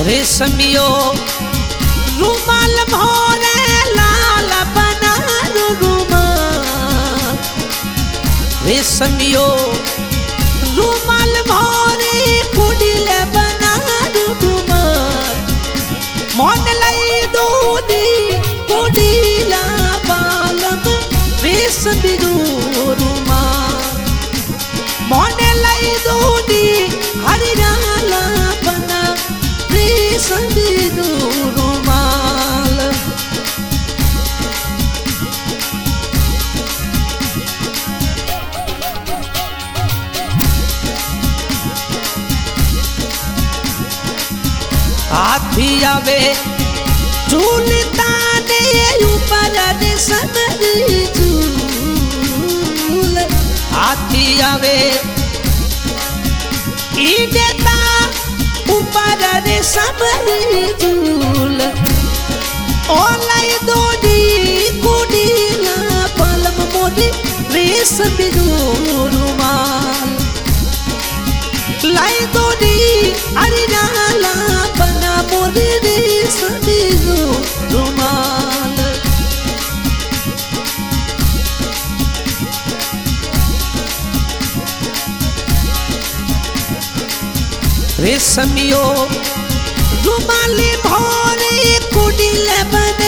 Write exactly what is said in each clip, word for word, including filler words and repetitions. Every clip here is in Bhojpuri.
रेशमियो रुमाल भोरे लाल बना रुमाल रेशमियो रुमाल भोरे कुडिल बना रुमाल मन लई दूधी कुडिला बालम रेशमियो रुमाल मन लई दूधी हरियाला बना रेशमियो रुमाल हाथी आवे झूलता ने ऊपर रेशम झूल हाथी आवे ई देता ऊपर रेशम झूल ओलाई दोडी कुडीला पलम मोदी रेशमियो रुमाल लाई दोडी अरियाला बना मोदी रेशमियो रुमाल रेशमियो रुमाल भोरे कुडिल बने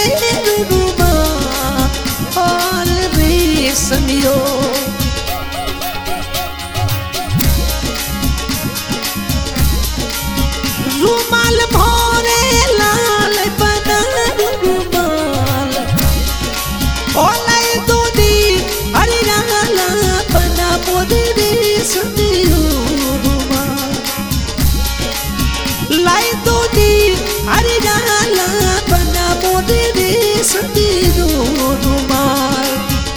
रुमाल रेशमियो रुमाल भोरे लाल बना रुमाल ओलाई दूधी हरियाला बना मोदी रेशमियो रुमाल लाई दूधी हरियाला बना मोदी रेशमियो रुमाल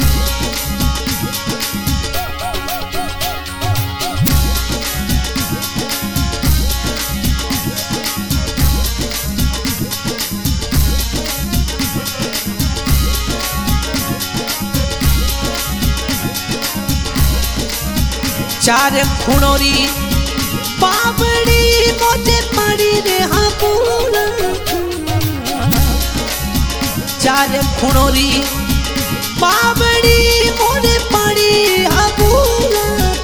चार खुणोरी बाबड़ी मोटे पड़ी रे हाँ पूरा चार खुणोरी बाबड़ी मोटे पड़ी हाँ पूरा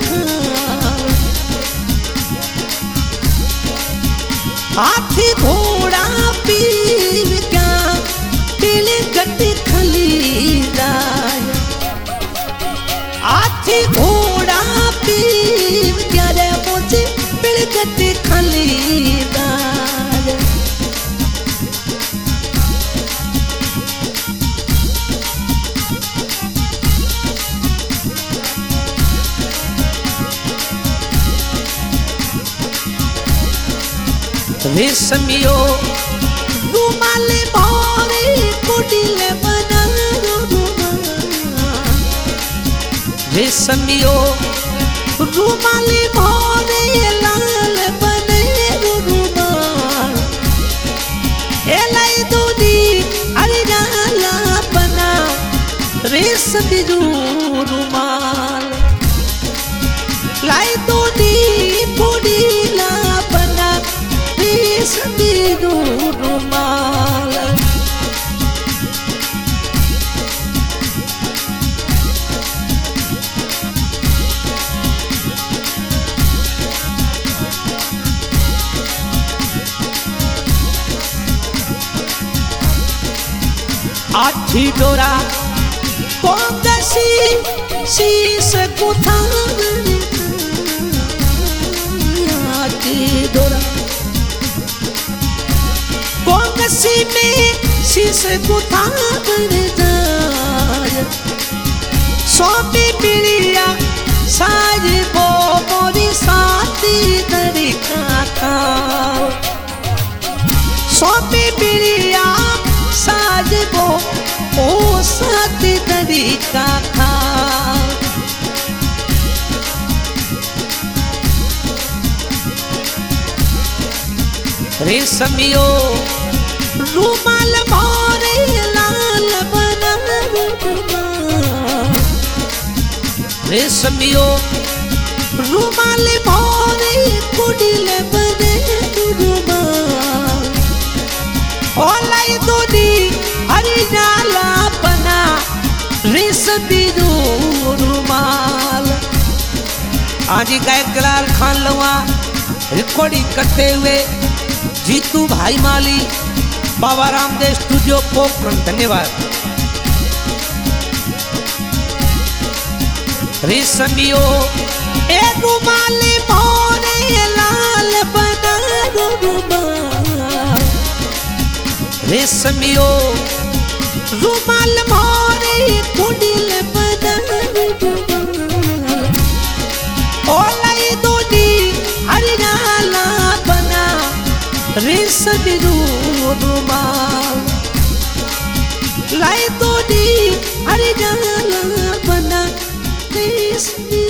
हाथी घोड़ा पीर क्या दिल गट्टी खलीदार हाथी घोड़ा पीर क्या रे मुझे बिलगट्टी खलीदार रेशमियो रुमाल भोरे कुडिल बना रुमाल रेशमियो रुमाल भोरे लाल बने रुमाल एलाई दूधी हरियाला बना रेशमियो रुमाल लाई दूधी कुडिला बना रेशमियो रुमाल आठी डोरा कोंगसी शीश गुथा आठी डोरा कोंगसी में शीश गुथा सोपी पिड़िया साज बो मोरी साथी तरीका था सोपी पिड़िया साज बो ओ साथी तरीका था रेशमियो रुमाल भोरे लाल बना रुमाल रेशमियो रुमाल भोरे कुडिल बने रुमाल रेशमी रुमाल। आज गायक जलाल खान लवा रिकॉर्डिंग करते हुए जीतू भाई माली, बाबा रामदेव स्टूडियो पोखरण। धन्यवाद। रेशमियो ए रुमाल मोरे लाल बना रुमाल। रेशमियो रुमाल मोरे कुंडल बना रुमाल। ओलाई दोनी हरियाला बना रेशमी रुमाल। लाई दोनी हरियाला बना रेशमी